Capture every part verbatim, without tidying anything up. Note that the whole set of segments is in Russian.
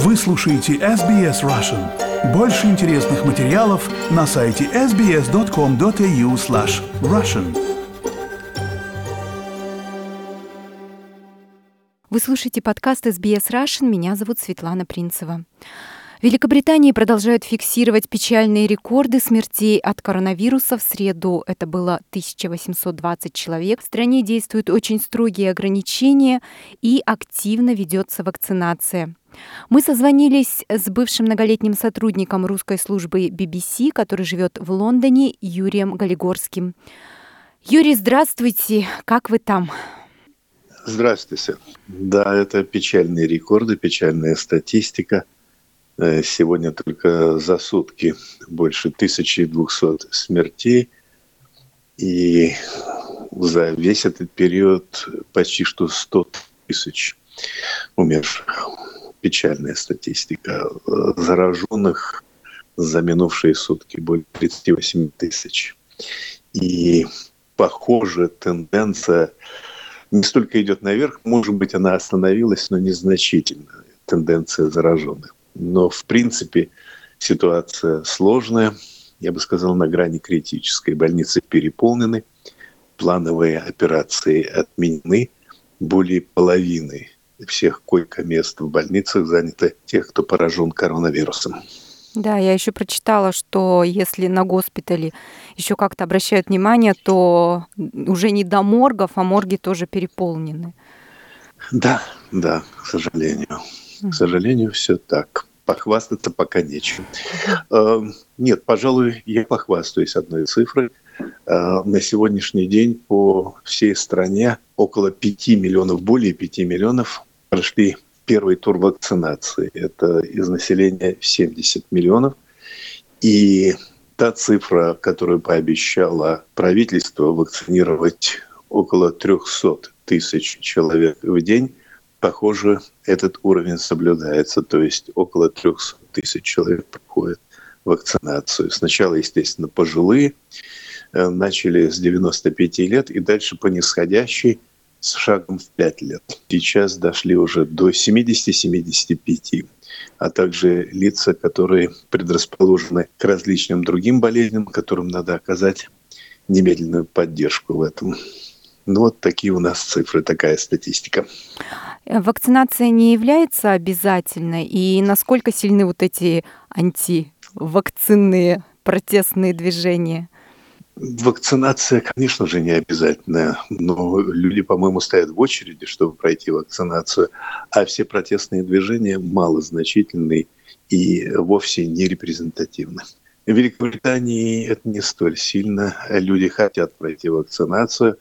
Вы слушаете эс би эс Russian. Больше интересных материалов на сайте эс би эс точка ком точка эй ю слэш Russian. Вы слушаете подкаст эс би эс Russian. Меня зовут Светлана Принцева. В Великобритании продолжают фиксировать печальные рекорды смертей от коронавируса. В среду это было тысяча восемьсот двадцать человек. В стране действуют очень строгие ограничения и активно ведется вакцинация. Мы созвонились с бывшим многолетним сотрудником русской службы би би си, который живет в Лондоне, Юрием Галигорским. Юрий, здравствуйте. Как вы там? Здравствуйте. Да, это печальные рекорды, печальная статистика. Сегодня только за сутки больше тысячи двухсот смертей. И за весь этот период почти что сто тысяч умерших. Печальная статистика. Зараженных за минувшие сутки более тридцать восемь тысяч. И, похоже, тенденция не столько идет наверх, может быть, она остановилась, но незначительно, тенденция зараженных. Но, в принципе, ситуация сложная, я бы сказал, на грани критической. Больницы переполнены, плановые операции отменены, более половины всех койко-мест в больницах заняты тех, кто поражен коронавирусом. Да, я еще прочитала, что если на госпитале еще как-то обращают внимание, то уже не до моргов, а морги тоже переполнены. Да, да, к сожалению. К сожалению, все так. Похвастаться пока нечем. Uh-huh. Нет, пожалуй, я похвастаюсь одной цифрой. На сегодняшний день по всей стране около пяти миллионов, более пяти миллионов прошли первый тур вакцинации. Это из населения семьдесят миллионов. И та цифра, которую пообещало правительство вакцинировать около триста тысяч человек в день, похоже, этот уровень соблюдается. То есть около триста тысяч человек проходят вакцинацию. Сначала, естественно, пожилые, начали с девяноста пяти лет и дальше по нисходящей с шагом в пять лет. Сейчас дошли уже до семидесяти-семидесяти пяти, а также лица, которые предрасположены к различным другим болезням, которым надо оказать немедленную поддержку в этом. Ну вот такие у нас цифры, такая статистика. Вакцинация не является обязательной, и насколько сильны вот эти антивакцинные протестные движения? Вакцинация, конечно же, не обязательная, но люди, по-моему, стоят в очереди, чтобы пройти вакцинацию, а все протестные движения малозначительны и вовсе не репрезентативны. В Великобритании это не столь сильно. Люди хотят пройти вакцинацию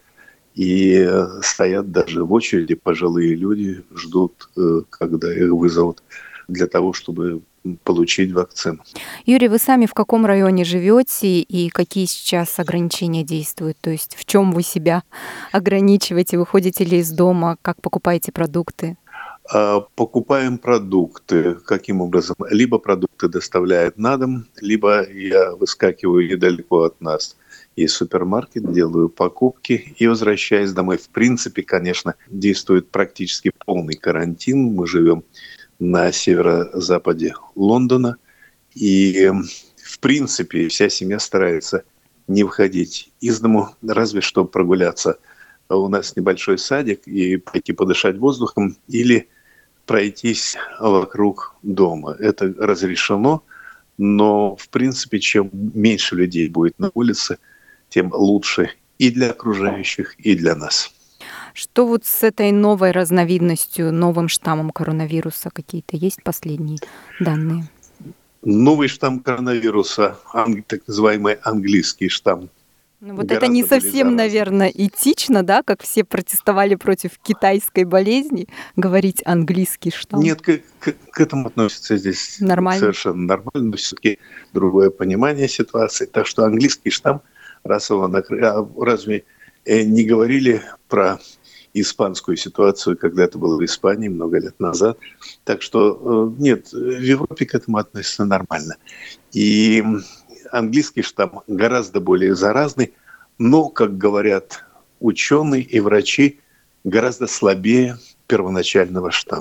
и стоят даже в очереди. Пожилые люди ждут, когда их вызовут для того, чтобы получить вакцину. Юрий, вы сами в каком районе живете и какие сейчас ограничения действуют? То есть в чем вы себя ограничиваете? Выходите ли из дома? Как покупаете продукты? Покупаем продукты. Каким образом? Либо продукты доставляют на дом, либо я выскакиваю недалеко от нас. Есть супермаркет, делаю покупки и возвращаюсь домой. В принципе, конечно, действует практически полный карантин. Мы живем на северо-западе Лондона. И, в принципе, вся семья старается не выходить из дому, разве что прогуляться. У нас небольшой садик, и пойти подышать воздухом или пройтись вокруг дома. Это разрешено, но, в принципе, чем меньше людей будет на улице, тем лучше и для окружающих, и для нас. Что вот с этой новой разновидностью, новым штаммом коронавируса? Какие-то есть последние данные? Новый штамм коронавируса, так называемый английский штамм. Ну вот это не совсем, наверное, этично, да, как все протестовали против китайской болезни, говорить английский штамм. Нет, к, к, к этому относится здесь нормально. Совершенно нормально, но все-таки другое понимание ситуации. Так что английский штамм, раз его накрыли, а разве не говорили про испанскую ситуацию, когда это было в Испании много лет назад. Так что нет, в Европе к этому относятся нормально. И английский штамм гораздо более заразный, но, как говорят ученые и врачи, гораздо слабее первоначального штамма.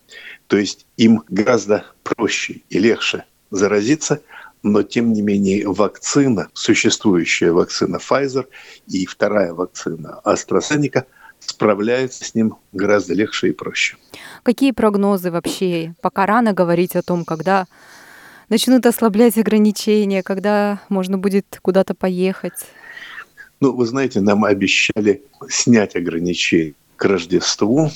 То есть им гораздо проще и легче заразиться, но тем не менее вакцина, существующая вакцина Pfizer и вторая вакцина AstraZeneca справляются с ним гораздо легче и проще. Какие прогнозы вообще? Пока рано говорить о том, когда начнут ослаблять ограничения, когда можно будет куда-то поехать. Ну, вы знаете, нам обещали снять ограничения к Рождеству.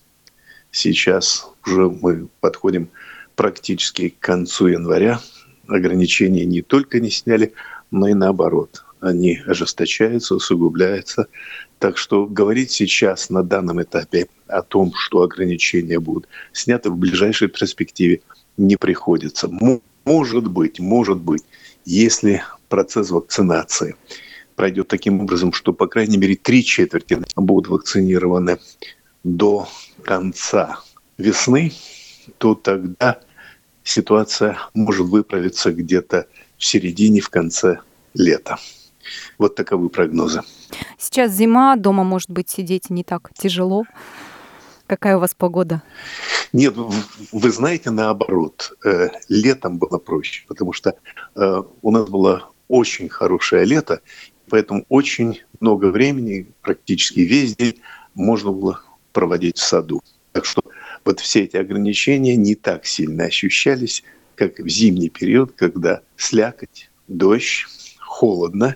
Сейчас уже мы подходим практически к концу января. Ограничения не только не сняли, но и наоборот. Они ожесточаются, усугубляются. Так что говорить сейчас на данном этапе о том, что ограничения будут сняты в ближайшей перспективе, не приходится. Может быть, может быть, если процесс вакцинации пройдет таким образом, что, по крайней мере, три четверти будут вакцинированы до конца весны, то тогда ситуация может выправиться где-то в середине, в конце лета. Вот таковы прогнозы. Сейчас зима, дома, может быть, сидеть не так тяжело. Какая у вас погода? Нет, вы знаете, наоборот, летом было проще, потому что у нас было очень хорошее лето, поэтому очень много времени, практически весь день, можно было проводить в саду. Так что вот все эти ограничения не так сильно ощущались, как в зимний период, когда слякоть, дождь, холодно,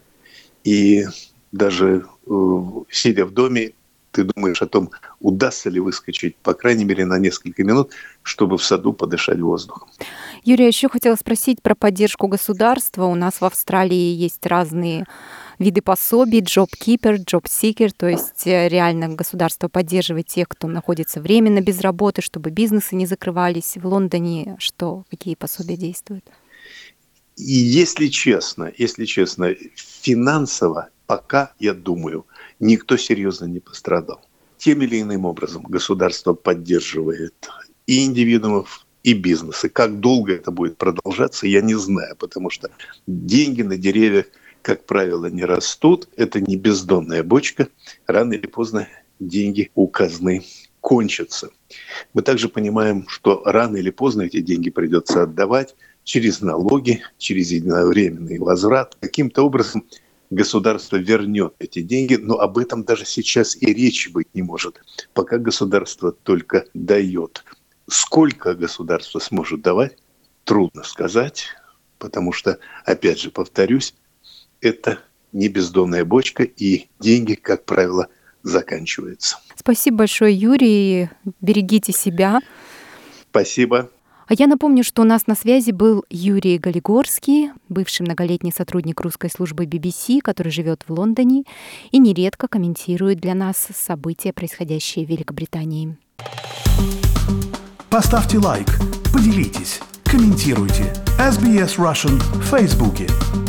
и даже э, сидя в доме, ты думаешь о том, удастся ли выскочить, по крайней мере, на несколько минут, чтобы в саду подышать воздухом. Юрий, еще хотела спросить про поддержку государства. У нас в Австралии есть разные виды пособий, JobKeeper, JobSeeker, то есть реально государство поддерживает тех, кто находится временно без работы, чтобы бизнесы не закрывались. В Лондоне что, какие пособия действуют? И если честно, если честно, финансово пока, я думаю, никто серьезно не пострадал. Тем или иным образом государство поддерживает и индивидуумов, и бизнесы. Как долго это будет продолжаться, я не знаю, потому что деньги на деревьях, как правило, не растут. Это не бездонная бочка. Рано или поздно деньги у казны кончатся. Мы также понимаем, что рано или поздно эти деньги придется отдавать через налоги, через единовременный возврат. Каким-то образом государство вернет эти деньги, но об этом даже сейчас и речи быть не может, пока государство только дает. Сколько государство сможет давать, трудно сказать, потому что, опять же, повторюсь, это не бездонная бочка, и деньги, как правило, заканчиваются. Спасибо большое, Юрий. Берегите себя. Спасибо. А я напомню, что у нас на связи был Юрий Галигорский, бывший многолетний сотрудник русской службы би би си, который живет в Лондоне и нередко комментирует для нас события, происходящие в Великобритании. Поставьте лайк, поделитесь, комментируйте. эс би эс Russian в Фейсбуке.